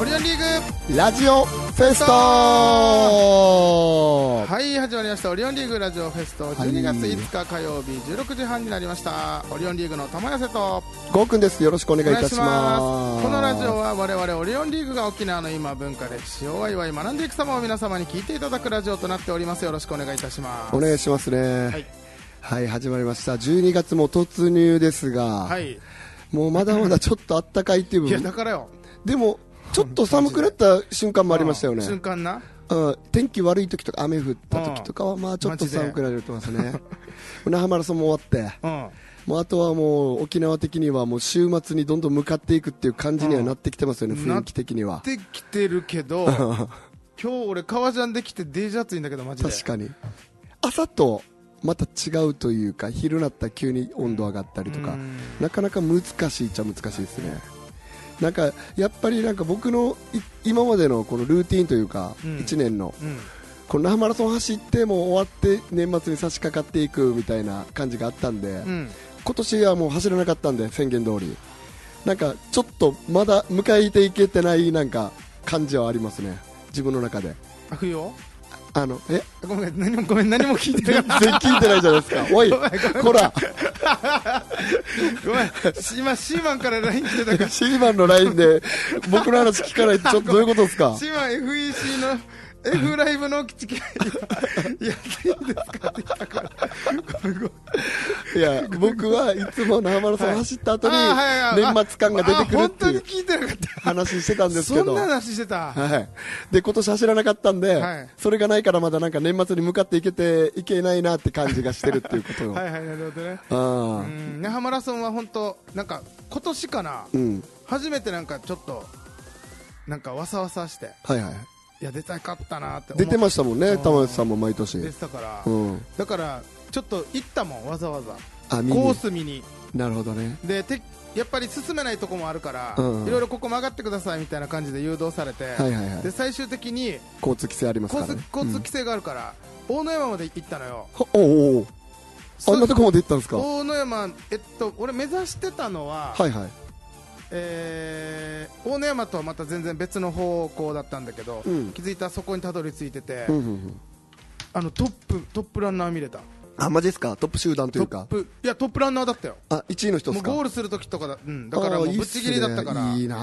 オリオンリーグラジオフェスト。 はい、始まりましたオリオンリーグラジオフェスト、12月5日火曜日16時半になりました。オリオンリーグの玉寄せとゴーくんです。よろしくお願いいたします。 このラジオは我々オリオンリーグが沖縄の今文化歴史をワイワイ学んでいく様を皆様に聞いていただくラジオとなっております。よろしくお願いいたします。 お願いしますね。はい、はい、始まりました。12月も突入ですが、はい、もうまだまだちょっとあったかいっていう部分。 いやだからよ、 でもちょっと寒くなった瞬間もありましたよね。 瞬間な、 天気悪い時とか雨降った時とかはまあちょっと寒くなると思いますね。那覇マラソンも終わって、もうあとはもう沖縄的にはもう週末にどんどん向かっていくっていう感じにはなってきてますよね、雰囲気的には。 なってきてるけど今日俺革ジャンできてデージ暑いんだけどマジで。 確かに朝とまた違うというか、昼になったら急に温度上がったりとか、なかなか難しいっちゃ難しいですね。なんかやっぱりなんか僕の今までのこのルーティンというか、1年の、この那覇マラソン走ってもう終わって年末に差し掛かっていくみたいな感じがあったんで、今年はもう走らなかったんで宣言通りなんかちょっとまだ迎えていけてないなんか感じはありますね、自分の中で。 冬をごめん何も聞いてない。 全然聞いてないじゃないですか。おいこらごめん、今シーマンから LINE 来てたから。 シーマンの LINE で僕の話聞かないとちょっとどういうことですか。 シーマン FEC のF ライブのチケやっていいですかって言ったから。 いや僕はいつも那覇マラソン走った後に年末感が出てくるっていう話してたんですけど、 そんな話してた。 で今年走らなかったんで、それがないからまだなんか年末に向かっていけないなって感じがしてるっていうことを。 はいはい、なるほどね。那覇マラソンは本当なんか今年かな、初めてなんかちょっとなんかわさわさして、いや出たかったなって思って。 出てましたもんね、玉内さんも毎年出てたから、だからちょっと行ったもん、わざわざコース見に。 なるほどね。 でやっぱり進めないとこもあるから、いろいろここ曲がってくださいみたいな感じで誘導されて、で最終的に交通規制ありますからね。 交通規制があるから、大野山まで行ったのよ。 あんなとこまで行ったんですか。 大野山、俺目指してたのは、大野山とはまた全然別の方向だったんだけど、気づいたらそこにたどり着いてて、トップランナー見れた。 あ、マジですか。トップ集団というか。 いやトップランナーだったよ。 あ、1位の人ですか。 もうゴールする時とかだからもうぶっちぎりだったから。 いいな。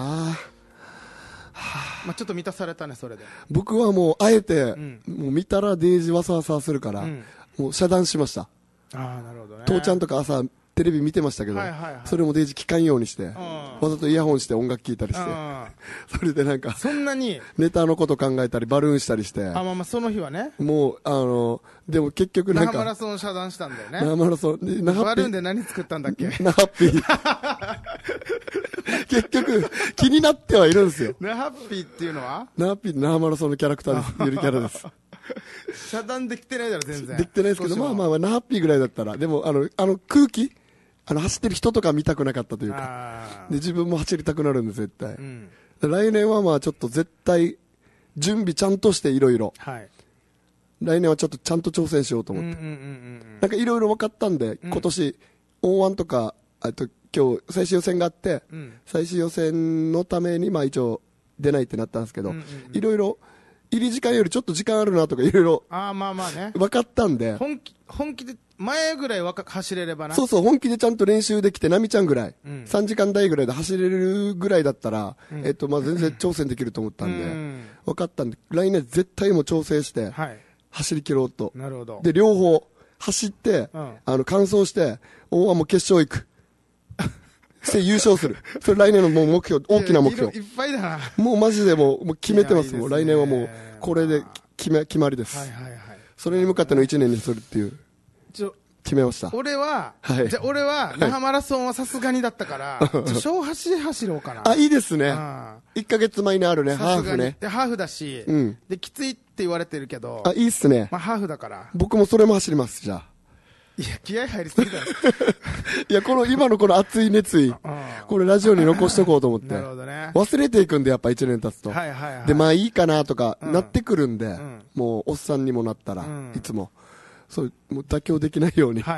まあちょっと満たされたね、それで。 僕はもうあえて、もう見たらデージわさわさするから、もう遮断しました。 ああ、なるほどね。 父ちゃんとか朝テレビ見てましたけど、それもデージ聞かんようにして、わざとイヤホンして音楽聴いたりして、それでなんかそんなにネタのこと考えたりバルーンしたりして、 まあその日はね、 もうでも結局なんか那覇マラソン遮断したんだよね。 那覇マラソンバルーンで何作ったんだっけ。 那覇ピー結局気になってはいるんですよ。 那覇ピーっていうのは那覇ピー、那覇マラソンのキャラクターです。ゆるキャラです。 遮断できてないだろ全然。 できてないですけど、まあ那覇ピーぐらいだったら、でも空気走ってる人とか見たくなかったというか、で自分も走りたくなるんで絶対、来年はまあちょっと絶対準備ちゃんとしていろいろ来年はちょっとちゃんと挑戦しようと思って、なんかいろいろ分かったんで、今年 O1 とか今日最終予選があって、最終予選のためにまあ一応出ないってなったんですけど、いろいろ入り時間よりちょっと時間あるなとかいろいろ分かったんで、 本気で前ぐらい走れればな。 そうそう、本気でちゃんと練習できて、ナミちゃんぐらい、3時間台ぐらいで走れるぐらいだったら、まあ全然挑戦できると思ったんで、分かったんで、来年絶対も調整して、走り切ろうと。 なるほど。 で、両方、走って、完走して、もう決勝行く。して優勝する。それ来年のもう目標、大きな目標。 いっぱいだな。 もうマジでもう決めてます。もう来年はもう、これで決まりです。それに向かっての1年にするっていう。決めました。 俺は那覇マラソンはさすがにだったから小走ろうかな。 いいですね。1ヶ月前にあるね、ハーフね。 ハーフだし、できついって言われてるけど、 いいっすね。 まあハーフだから僕もそれも走ります。じゃあいや気合入りすぎだろいや今のこの熱い熱意、これラジオに残しとこうと思って。 なるほどね。 忘れていくんで、やっぱ1年経つと、でまあいいかなとかなってくるんで、もうおっさんにもなったら、いつもそうもう妥協できないように、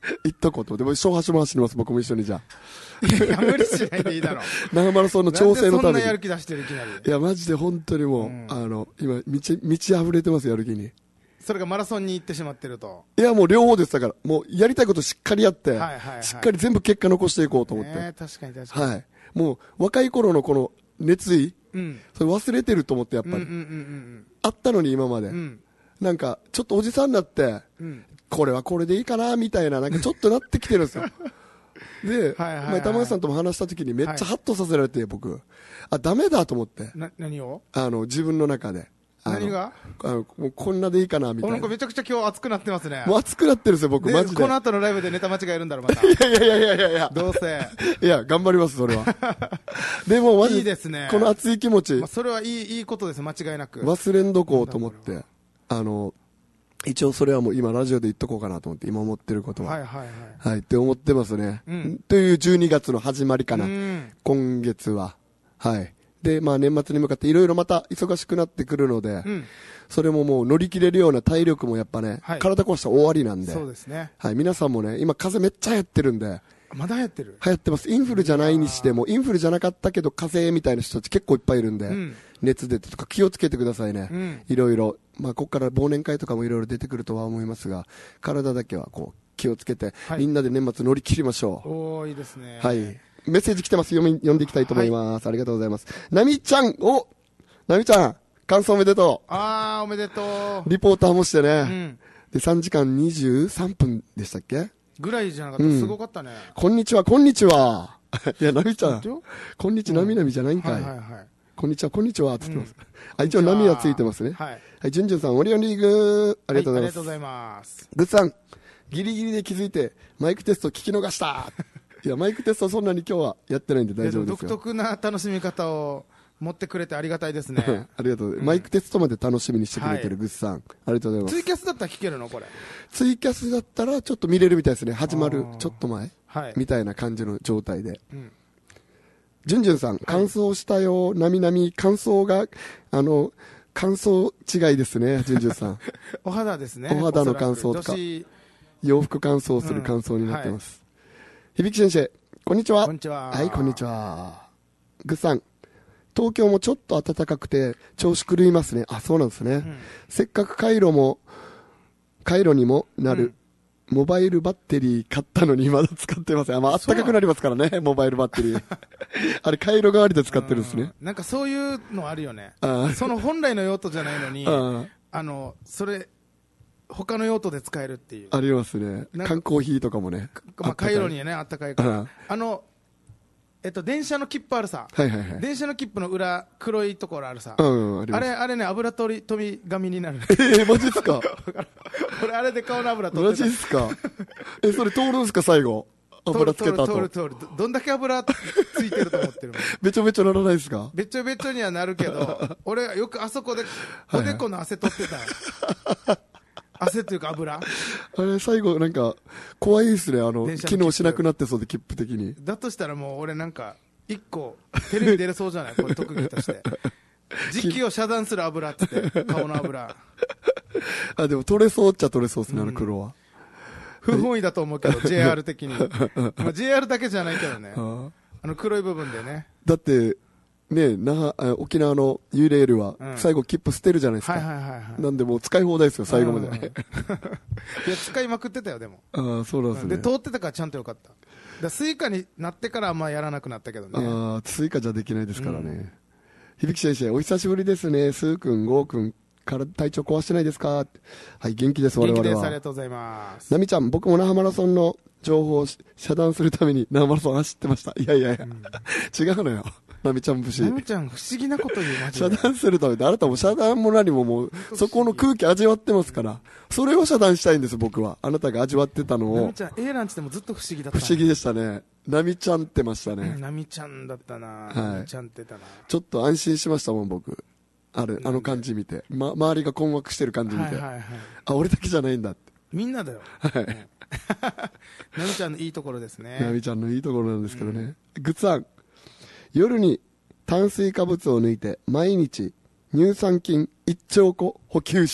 行っとこうと。でも、小橋も走ります、僕も一緒にじゃあ。 いや、無理しないでいいだろ。 那覇マラソンの調整のために。 なんでそんなやる気出してるいきなり。 いや、マジで本当にもう、今、満ち溢れてます、やる気に。 それがマラソンに行ってしまってると。 いや、もう両方です。だから、もうやりたいことしっかりやって、しっかり全部結果残していこうと思って。 確かに確かに。 はい。もう、若い頃のこの熱意、それ忘れてると思って、やっぱり。あったのに、今まで。なんか、ちょっとおじさんになって、これはこれでいいかな、みたいな、なんかちょっとなってきてるんですよ。で、前、玉内さんとも話した時にめっちゃハッとさせられて、僕。あ、ダメだと思って。 何を自分の中で。 何がもうこんなでいいかな、みたいな。 この子めちゃくちゃ今日熱くなってますね。 もう熱くなってるんですよ、僕、マジで。 この後のライブでネタ間違えるんだろ、また。 いや。 どうせ。 いや、頑張ります、それは。でも、マジで。 いいですね。 この熱い気持ち。 それはいいことです、間違いなく。 忘れんどこうと思って。一応それはもう今ラジオで言っとこうかなと思って、今思ってることは。はい、って思ってますね。という12月の始まりかな。今月は。はい。で、まあ年末に向かっていろいろまた忙しくなってくるので、それももう乗り切れるような体力もやっぱね、体壊したら終わりなんで。 そうですね。 はい、皆さんもね、今風邪めっちゃ流行ってるんで。 まだ流行ってる？ 流行ってます。インフルじゃないにしても、インフルじゃなかったけど風邪みたいな人たち結構いっぱいいるんで、熱出てとか気をつけてくださいね。いろいろ。まあ、ここから忘年会とかもいろいろ出てくるとは思いますが、体だけはこう気をつけて、みんなで年末乗り切りましょう。 おー、いいですね。 はい。メッセージ来てます。読んでいきたいと思います。ありがとうございます。なみちゃん、感想おめでとう。 おめでとう。 リポーターもしてね。で、3時間23分でしたっけぐらいじゃなかった。すごかったね。 こんにちは。いや、なみちゃん。こんにちは、なみじゃないんかい。こんにちは、って言ってます。一応、なみはついてますね。はい。じゅんじゅんさん、オリオンリーグ、ありがとうございます。ありがとうございます。グッさん、ギリギリで気づいて、マイクテスト聞き逃した。いや、マイクテストそんなに今日はやってないんで大丈夫ですよ。 独特な楽しみ方を持ってくれてありがたいですね。 ありがとうございます。マイクテストまで楽しみにしてくれてるグッさん。ありがとうございます。 ツイキャスだったら聞けるのこれ。 ツイキャスだったらちょっと見れるみたいですね。始まるちょっと前。みたいな感じの状態で。じゅんじゅんさん、乾燥したよ、なみなみ、乾燥が、乾燥違いですね、じゅんじゅんさん。 お肌ですね。 お肌の乾燥とか、洋服乾燥する乾燥になってます。響先生、こんにちは。 こんにちは。 はい、こんにちは。ぐっさん、東京もちょっと暖かくて、調子狂いますね。あ、そうなんですね。せっかくカイロにもなる。モバイルバッテリー買ったのにまだ使ってません。まあ、暖かくなりますからね、モバイルバッテリー。あれ、回路代わりで使ってるんですね。 なんかそういうのあるよね。その本来の用途じゃないのに、それ、他の用途で使えるっていう。 ありますね。缶コーヒーとかもね。 まあ、回路にね、あったかいから。電車の切符あるさ。電車の切符の裏、黒いところあるさ。あれね、油飛び紙になる。 マジっすか？ 俺、あれで顔の油取ってた。 マジっすか？それ通るんすか、最後。油つけた後。 通る。どんだけ油ついてると思ってるの？ べちょべちょならないですか？ べちょべちょにはなるけど、俺よくあそこで、おでこの汗取ってたよ。汗というか油。 あれ、最後なんか、怖いですね。機能しなくなってそうで、切符的に。 だとしたらもう俺なんか、一個、テレビ出れそうじゃない？これ特技として。実機を遮断する油っつって、顔の油。 でも取れそうっちゃ取れそうですね、黒は。 不本意だと思うけど、JR 的に。まあ JR だけじゃないけどね。黒い部分でね。 だって、ね、沖縄の U レールは最後切符捨てるじゃないですか。なんでもう使い放題ですよ、最後まで。いや、 使いまくってたよ、でも。 そうなんですね。 で、通ってたからちゃんとよかった。スイカになってからあんまやらなくなったけどね。 スイカじゃできないですからね。響先生、お久しぶりですね。スー君、ゴー君、体調壊してないですか？はい、元気です、我々は。 元気です、ありがとうございます。 なみちゃん、僕も那覇マラソンの情報を遮断するために那覇マラソン走ってました。いや、違うのよ。なみちゃん節。 なみちゃん不思議なこと言う、マジで。 遮断するために、あなたも遮断も何ももう、そこの空気味わってますから。それを遮断したいんです、僕は。あなたが味わってたのを。 なみちゃん、なんつってもずっと不思議だった。 不思議でしたね。なみちゃんってましたね。 なみちゃんだったな。なみちゃんってたな。 ちょっと安心しましたもん、僕。あの感じ見て。周りが困惑してる感じ見て。俺だけじゃないんだって。 みんなだよ。なみちゃんのいいところですね。 なみちゃんのいいところなんですけどね。グッさん、夜に炭水化物を抜いて毎日乳酸菌1兆個補給して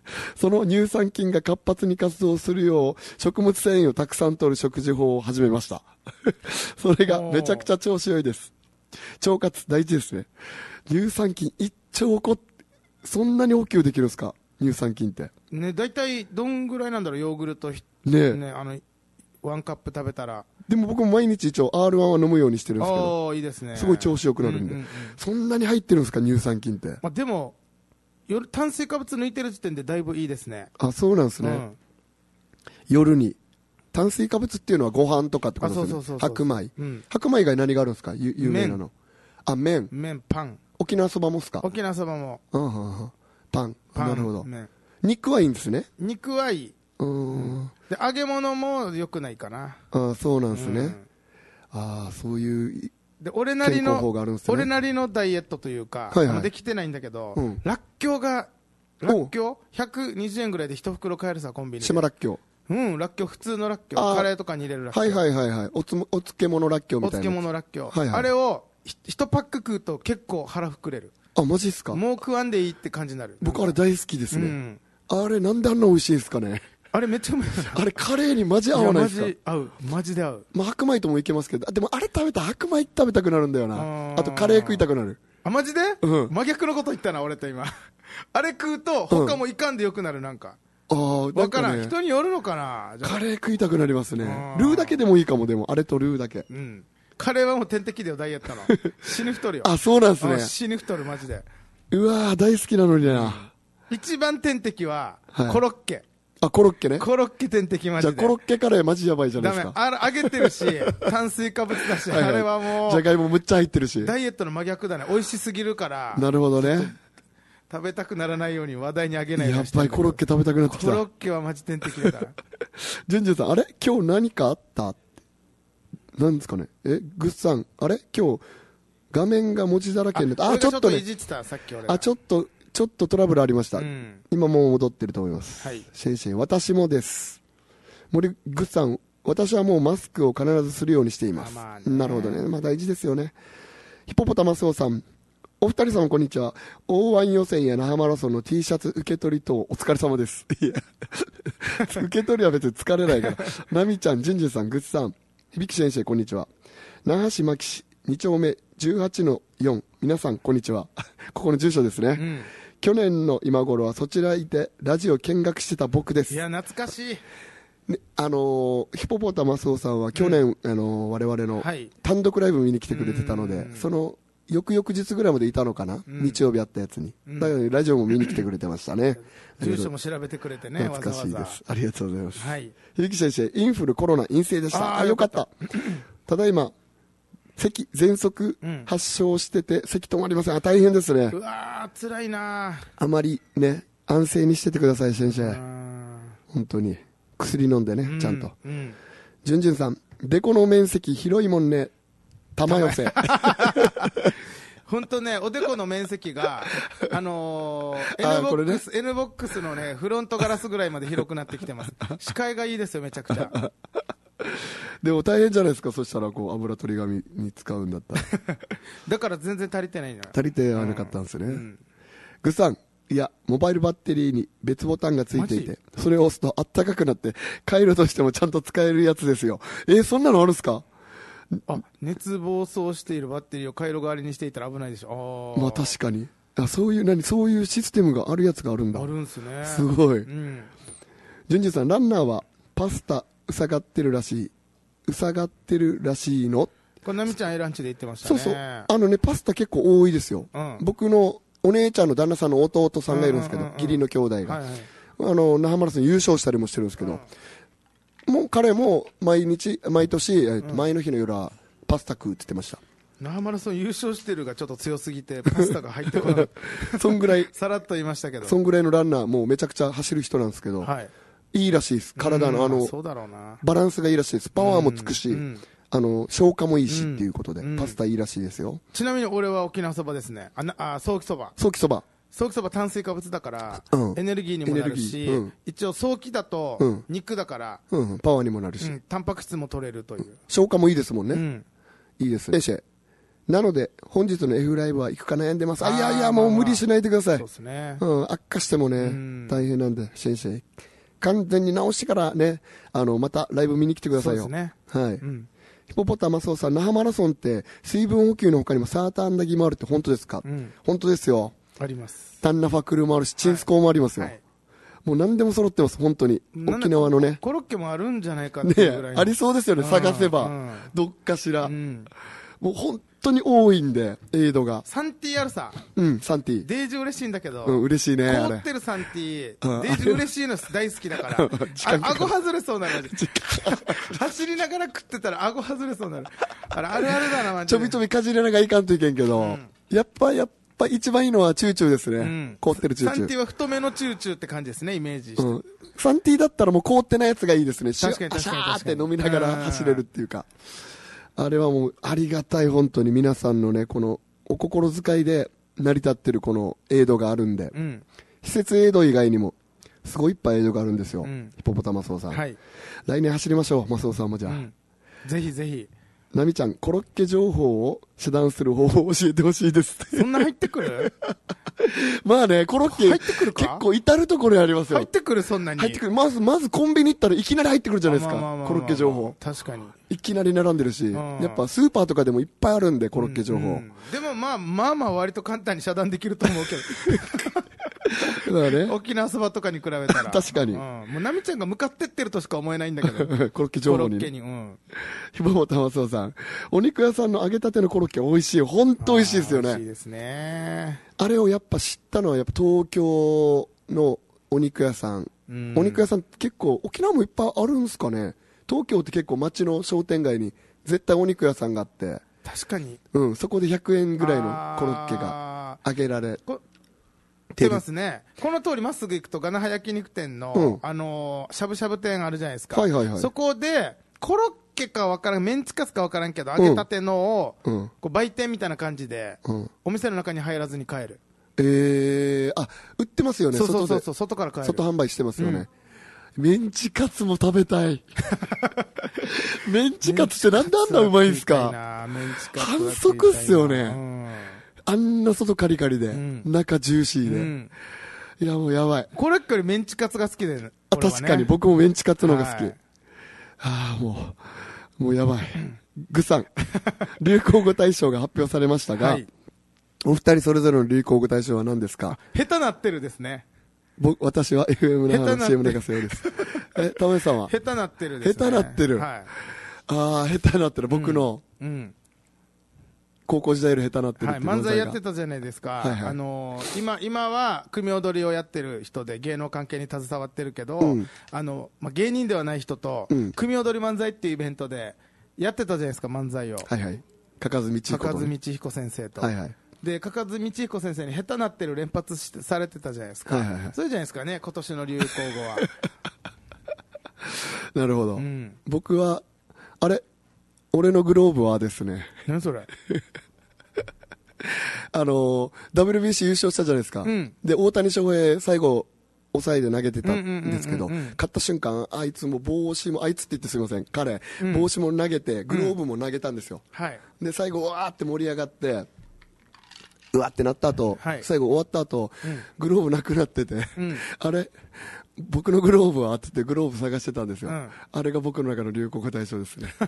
その乳酸菌が活発に活動するよう、食物繊維をたくさん摂る食事法を始めました。それがめちゃくちゃ調子良いです。腸活大事ですね。乳酸菌1兆個、そんなに補給できるんですか、乳酸菌って。 ね、大体どんぐらいなんだろう、ヨーグルトね、ワンカップ食べたら。 でも僕も毎日一応 R1 は飲むようにしてるんですけど、 いいですね。 すごい調子良くなるんで、そんなに入ってるんですか、乳酸菌って。 まあ、でも夜炭水化物抜いてる時点でだいぶいいですね。 あ、そうなんですね、夜に炭水化物っていうのはご飯とかってことですね。白米、白米以外何があるんですか、有名なの。麺、 パン。 沖縄そばもっすか。 沖縄そばも、 パン、なるほど。肉はいいんですね。 肉はいい。で揚げ物も良くないかな。 そうなんですね。そういうで俺なりのダイエットというか、できてないんだけど、らっきょう120円ぐらいで1袋買えるさ、コンビニで。 島らっきょう。 らっきょう、普通のらっきょう、カレーとかに入れるらっきょう。 お漬物らっきょうみたいな。 お漬物らっきょう、あれを1パック食うと結構腹膨れる。 マジっすか。 もう食わんでいいって感じになる。 僕あれ大好きですね。あれなんであんな美味しいんですかね。 あれめっちゃうまい。 あれカレーにマジ合わないですか。 マジで合う。 白米ともいけますけど、でもあれ食べたら白米食べたくなるんだよな。あとカレー食いたくなる。 マジで、真逆のこと言ったな俺と今。あれ食うと他もいかんでよくなる。なんか分からん、人によるのかな。 カレー食いたくなりますね。ルーだけでもいいかも。でもあれとルーだけ。 カレーはもう天敵だよ、ダイエットの。死ぬ太るよ。 そうなんですね。 死ぬ太る、マジで。 うわー、大好きなのにな。 一番天敵はコロッケ。 コロッケね。 コロッケ天敵マジで。 じゃあコロッケカレーマジやばいじゃないですか。 ダメ。揚げてるし、炭水化物だし、あれはもう。 じゃがいもむっちゃ入ってるし。 ダイエットの真逆だね。美味しすぎるから。 なるほどね。 食べたくならないように話題にあげないようにして。 やっぱりコロッケ食べたくなってきた。 コロッケはマジ天敵だから。 ジュンジュンさん、あれ今日何かあったなんですかね。グッさん、あれ今日画面が文字だらけになって、ちょっとね。ちょっとトラブルありました。今もう戻ってると思います。シェンシェン、私もです。森グッさん、私はもうマスクを必ずするようにしています。なるほどね。大事ですよね。ヒポポタマスオさん、お二人様こんにちは。O1予選や那覇マラソンの T シャツ受け取り等お疲れ様です。いや受け取りは別に疲れないから。ナミちゃん、ジュンジュンさん、グッさん、響き先生こんにちは。那覇市牧市2丁目 18-4、皆さんこんにちは。ここの住所ですね。去年の今頃はそちらいてラジオ見学してた僕です。 いや懐かしい、 ヒポポタマスオさんは去年、我々の単独ライブ見に来てくれてたので、その翌々日ぐらいまでいたのかな、日曜日あったやつに、だからラジオも見に来てくれてましたね。 住所も調べてくれてね。 懐かしいです。ありがとうございます。 ゆき先生、インフルコロナ陰性でした。よかった。ただいま喘息発症してて咳止まりません。大変ですね。 うわー辛いな。 あまりね安静にしててください先生。本当に薬飲んでね、ちゃんと。じゅんじゅんさん、デコの面積広いもんね。玉寄せ。 本当ね、おでこの面積がN ボックスのねフロントガラスぐらいまで広くなってきてます。視界がいいですよ、めちゃくちゃ。 でも大変じゃないですか。そしたらこう油取り紙に使うんだったら。 だから全然足りてないのよ。 足りてなかったんですね。グッさん、いやモバイルバッテリーに別ボタンがついていて、それを押すとあったかくなって回路としてもちゃんと使えるやつですよ。そんなのあるんですか。 熱暴走しているバッテリーを回路代わりにしていたら危ないでしょ。 確かに。そういうシステムがあるやつがあるんだ。 あるんすね。 すごい。じゅんじゅんさん、ランナーはパスタうさがってるらしいの。 これナミちゃんランチで言ってましたね。 そうパスタ結構多いですよ。僕のお姉ちゃんの旦那さんの弟さんがいるんですけど、義理の兄弟が那覇マラソン優勝したりもしてるんですけど、もう彼も毎年、前の日の夜はパスタ食うって言ってました。 那覇マラソン優勝してるがちょっと強すぎてパスタが入ってこない。 そんぐらいさらっと言いましたけど、 そんぐらいのランナー、もうめちゃくちゃ走る人なんですけど、いいらしいです。体のそうだろうな、 バランスがいいらしいです。パワーもつくし、消化もいいしっていうことで、パスタいいらしいですよ。 ちなみに俺は沖縄そばですね。ソーキそば。 ソーキそば炭水化物だから、エネルギーにもなるし、一応ソーキだと肉だから、 パワーにもなるし、 タンパク質も取れるという。 消化もいいですもんね。いいですね。 なので本日の F ライブは行くか悩んでます。いやもう無理しないでください。 そうですね。 悪化してもね、大変なんで、先生完全に直してからね、またライブ見に来てくださいよ。 そうですね。 はい。ヒポポタマスオさん、那覇マラソンって水分補給の他にもサーターアンダギーもあるって本当ですか？本当ですよ。 あります。 タンナファクルもあるし、チンスコーもありますよ。もう何でも揃ってます、本当に。沖縄のね。 コロッケもあるんじゃないかっていうぐらいね、ありそうですよね、探せば。どっかしら。もう本当に多いんで、エイドが。 サンティーあるさ。 サンティー。 デージ嬉しいんだけど。 嬉しいね。 凍ってるサンティー。デージ嬉しいの大好きだから。顎外れそうなの。走りながら食ってたら顎外れそうなの。あるあるだな、マジで。 ちょびちょびかじれながらいかんといけんけど、やっぱ一番いいのはチューチューですね。凍ってるチューチュー。 サンティーは太めのチューチューって感じですね、イメージして。 サンティーだったらもう凍ってないやつがいいですね。 確かに確かに。 シャーって飲みながら走れるっていうか。あれはもうありがたい、本当に皆さんのね、このお心遣いで成り立ってるこのエイドがあるんで、施設エイド以外にもすごいいっぱいエイドがあるんですよ。ヒポポタマスオさん。来年走りましょう、マスオさんもじゃあ。 ぜひぜひ。 ナミちゃん、コロッケ情報を遮断する方法を教えてほしいですって。 そんな入ってくるまあね、コロッケ入ってくるか、 結構至るところにありますよ。 入ってくる、そんなに。 入ってくる。まずコンビニ行ったらいきなり入ってくるじゃないですか。コロッケ情報。 確かに。 いきなり並んでるし、やっぱスーパーとかでもいっぱいあるんで、コロッケ情報。 でもまあ割と簡単に遮断できると思うけど。 ね、 沖縄そばとかに比べたら確かに、 もうナミちゃんが向かってってるとしか思えないんだけどコロッケ情報に、ひぼもたまそうさん、お肉屋さんの揚げたてのコロッケ美味しい、本当美味しいですよね。 美味しいですね。 あれをやっぱ知ったのはやっぱ東京のお肉屋さん、お肉屋さん結構沖縄もいっぱいあるんですかね。東京って結構街の商店街に絶対お肉屋さんがあって、 確かに、 そこで100円ぐらいのコロッケが揚げられてますね。この通りまっすぐ行くとガナハ焼肉店の、しゃぶしゃぶ店あるじゃないですか。そこでコロッケかわからん、メンチカツかわからんけど揚げたてのを、こう売店みたいな感じで、お店の中に入らずに買える。 売ってますよね。 そう外から買える。 外販売してますよね。メンチカツも食べたい。メンチカツってなんであんなうまいんすか。反則っすよね。あんな外カリカリで、中ジューシーで。いやもうやばい。 これよりメンチカツが好きで、ね、 確かに僕もメンチカツの方が好き。もうやばい。グさん。流行語大賞が発表されましたが、お二人それぞれの流行語大賞は何ですか？ 下手なってるですね。 私は FM 那覇の CM ネガセオです。玉井さんは？ 下手なってるですね。 下手なってる。下手なってる。僕の、高校時代より下手なってるっていう漫才やってたじゃないですか。今は組踊りをやってる人で芸能関係に携わってるけど、芸人ではない人と、組踊り漫才っていうイベントでやってたじゃないですか、漫才を。 かかずみちひこ先生と。で、かかずみちひこ先生に下手なってる連発されてたじゃないですか。それじゃないですかね、今年の流行語は。 なるほど。僕は、俺のグローブはですね。 何それ WBC 優勝したじゃないですか。で、大谷翔平最後、抑えで投げてたんですけど、勝った瞬間、あいつも帽子も、あいつって言ってすみません、彼、帽子も投げて、グローブも投げたんですよ。で、最後、わーって盛り上がって、うわってなった後、最後終わった後、グローブなくなってて、あれ僕のグローブはって言ってグローブ探してたんですよ。あれが僕の中の流行語大賞ですね。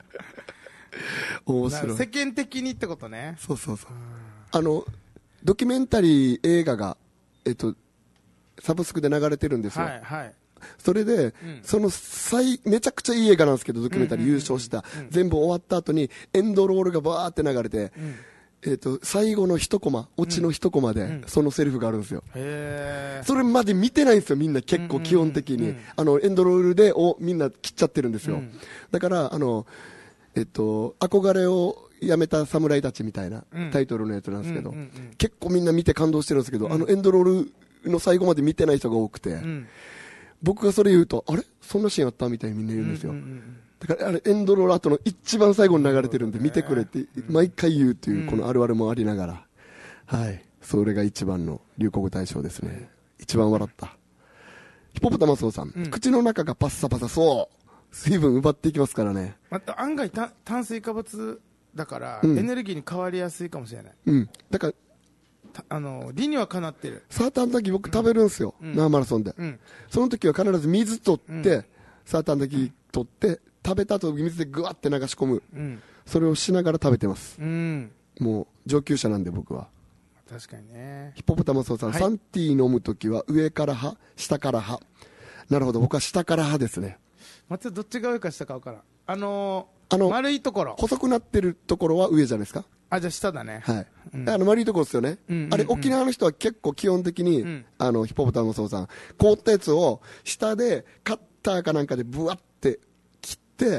面白い。 世間的にってことね。 そう。ドキュメンタリー映画が、サブスクで流れてるんですよ。それで、めちゃくちゃいい映画なんですけど、ドキュメンタリー優勝した、全部終わった後にエンドロールがバーって流れて、最後の一コマ、オチの一コマで、そのセリフがあるんですよ。それまで見てないんですよ、みんな結構基本的に。エンドロールでみんな切っちゃってるんですよ。だから、憧れをやめた侍たちみたいなタイトルのやつなんですけど、結構みんな見て感動してるんですけど、エンドロールの最後まで見てない人が多くて、僕がそれ言うと、あれそんなシーンあったみたいにみんな言うんですよ。だからエンドロール後の一番最後に流れてるんで見てくれって毎回言うっていうこのあるあるもありながら、それが一番の流行語大賞ですね。一番笑った。ヒポポタマスオさん、口の中がパッサパサ、そう水分奪っていきますからね。 案外炭水化物だから、エネルギーに変わりやすいかもしれない。 だから理にはかなってる。 サーターアンダギー僕食べるんですよ、生マラソンで。その時は必ず水取って、サーターアンダギー取って、食べた後水でぐわって流し込む。それをしながら食べてます。もう上級者なんで僕は。 確かにね。 ヒポポタマスさん、サンティー飲む時は上から派、下から派。なるほど、僕は下から派ですね。 松田どっちが上か下か分からん。丸いところ。 細くなってるところは上じゃないですか。 じゃあ下だね。 はい。丸いところですよね。あれ、沖縄の人は結構基本的に、ヒポポタマスさん、凍ったやつを下でカッターかなんかでブワって切って、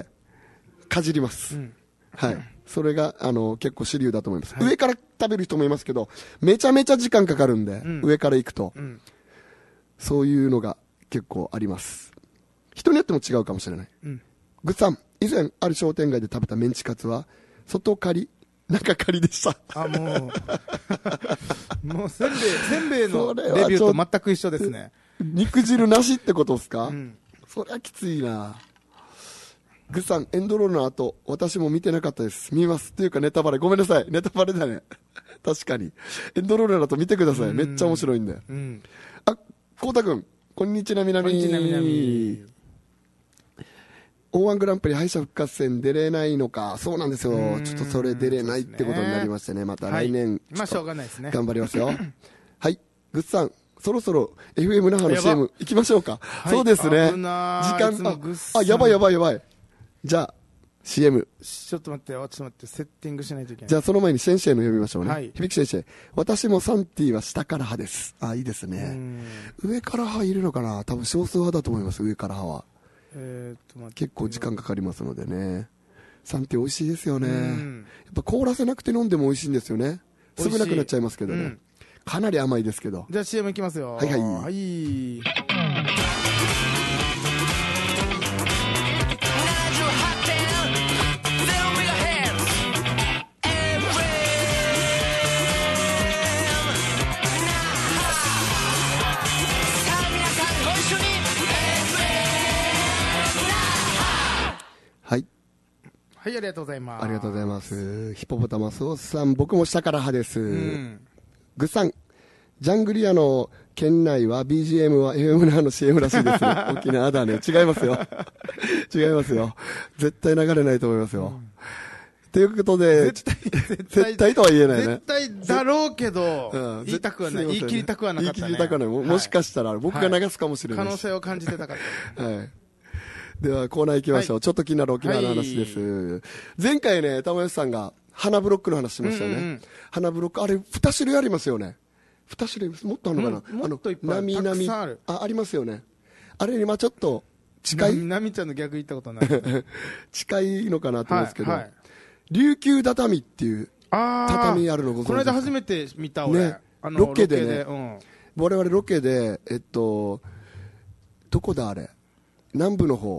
かじります。はい。それが、結構主流だと思います。上から食べる人もいますけど、めちゃめちゃ時間かかるんで、上から行くと、そういうのが結構あります。人によっても違うかもしれない。グッさん、以前ある商店街で食べたメンチカツは、外カリ、中カリでした。もうせんべいのレビューと全く一緒ですね。 肉汁なしってことですか？そりゃきついな。グッさん、エンドロールの後、私も見てなかったです。見ます。っていうかネタバレ。ごめんなさい。ネタバレだね。確かに。エンドロールの後見てください。めっちゃ面白いんで。こうたくん、こんにちは、みなみ。O1 グランプリ敗者復活戦出れないのか。そうなんですよ。ちょっとそれ出れないってことになりましてね。また来年。 しょうがないですね。 頑張りますよ。はい。グッさん、そろそろ FM 那覇の CM 行きましょうか。そうですね。時間、やばい。じゃあ、CM。 ちょっと待って、セッティングしないといけない。 じゃあ、その前に先生の呼びましょうね。響先生。私もサンティは下から派です。いいですね。上から派いるのかな？多分少数派だと思います、上から派は。結構時間かかりますのでね。サンティ美味しいですよね。やっぱ凍らせなくて飲んでも美味しいんですよね。すぐなくなっちゃいますけどね。かなり甘いですけど。 じゃあ CM いきますよ。 はい。 はい、ありがとうございます。 ありがとうございます。ヒポポタマスオさん、僕も下から派です。グッさん、ジャングリアの県内は BGM は FM 那覇の CM らしいです。沖縄だね。違いますよ。違いますよ。絶対流れないと思いますよ。ということで、絶対とは言えないね。 絶対だろうけど、言いたくはない。言い切りたくはなかったね。 言い切りたくはない。もしかしたら僕が流すかもしれない。 可能性を感じてたかった。 はい。ではコーナー行きましょう。ちょっと気になる沖縄の話です。前回ね、玉吉さんが花ブロックの話しましたよね。花ブロック、あれ2種類ありますよね。2種類、もっとあるのかな？ もっといっぱいたくさんある。 ありますよね。あれにちょっと近い。 ナミちゃんの逆言ったことない。 近いのかなと思うんですけど、琉球畳っていう畳あるのご存知ですか？ この間初めて見た俺。 ロケでね。我々ロケで、どこだあれ？南部の方、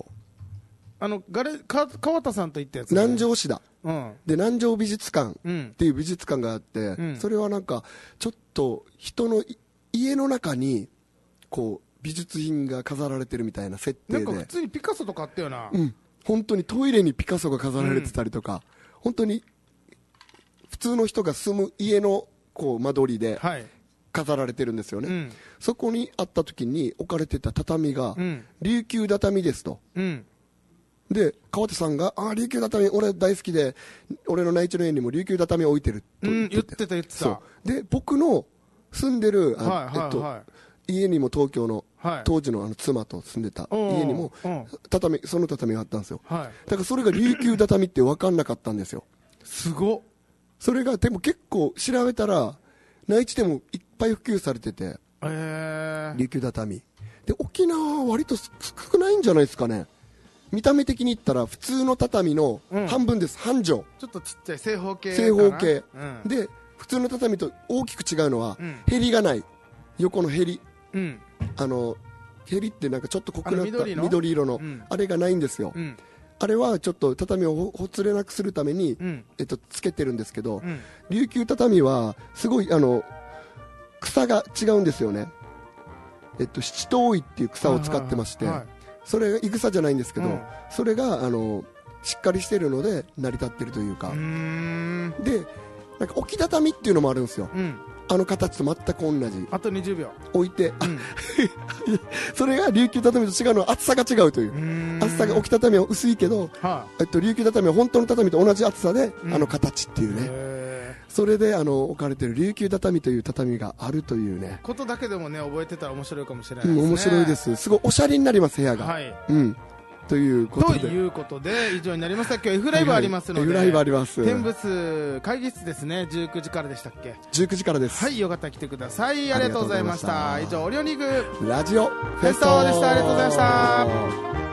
川田さんと行ったやつ、 南城市だ、で南城美術館っていう美術館があって、それはなんかちょっと人の家の中にこう美術品が飾られてるみたいな設定で、 なんか普通にピカソとかあったよな。 本当にトイレにピカソが飾られてたりとか、本当に普通の人が住む家のこう間取りで飾られてるんですよね。そこにあった時に置かれてた畳が、琉球畳ですと。で、川手さんが、琉球畳、俺大好きで、俺の内地の家にも琉球畳置いてると言ってた。 そうで、僕の住んでる、家にも東京の、当時の妻と住んでた家にも、その畳があったんですよ。だからそれが琉球畳って分かんなかったんですよ。 すごっ。それが、でも結構調べたら、内地でもいっぱい普及されてて、琉球畳で、沖縄は割と少ないんじゃないですかね。見た目的に言ったら普通の畳の半分です。半畳、ちょっとちっちゃい正方形で、普通の畳と大きく違うのは、へりがない。横のへり、へりってなんかちょっと濃くなった緑色の、あれがないんですよ。あれはちょっと畳をほつれなくするために、つけてるんですけど、琉球畳はすごい草が違うんですよね。七島井っていう草を使ってまして、 それいぐさじゃないんですけど、それがしっかりしてるので成り立ってるというか、でなんか置き畳っていうのもあるんですよ、形と全く同じ。 あと20秒置いて、それが琉球畳と違うのは厚さが違うという。厚さが置き畳は薄いけど、琉球畳は本当の畳と同じ厚さで、形っていうね。それで置かれてる琉球畳という畳があるというね。 ことだけでもね覚えてたら面白いかもしれないですね。 面白いです。すごいおしゃれになります部屋が。ということで以上になりました。今日 F ライブありますので、 F ライブあります。 天仏会議室ですね。19時からでしたっけ。 19時からです。 はい、よかったら来てください。ありがとうございました。以上オリオンリーグラジオフェストでした。ありがとうございました。